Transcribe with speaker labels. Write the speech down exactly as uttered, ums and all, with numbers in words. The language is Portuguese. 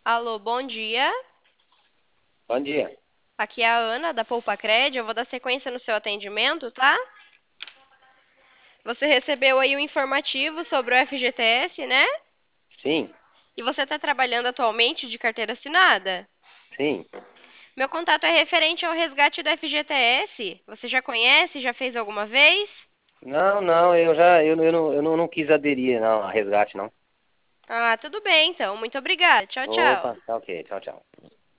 Speaker 1: Alô, bom dia.
Speaker 2: Bom dia.
Speaker 1: Aqui é a Ana da Poupa Cred. Eu vou dar sequência no seu atendimento, tá? Você recebeu aí o informativo sobre o F G T S, né?
Speaker 2: Sim,
Speaker 1: E você está trabalhando atualmente de carteira assinada?
Speaker 2: sim.
Speaker 1: Meu contato é referente ao resgate do F G T S. Você já conhece? Já fez alguma vez?
Speaker 2: Não, não, eu já, eu, eu, não, eu não, não quis aderir, não, a resgate, não.
Speaker 1: Ah, tudo bem, então. Muito obrigada. Tchau, tchau.
Speaker 2: Opa, tá ok, tchau, tchau.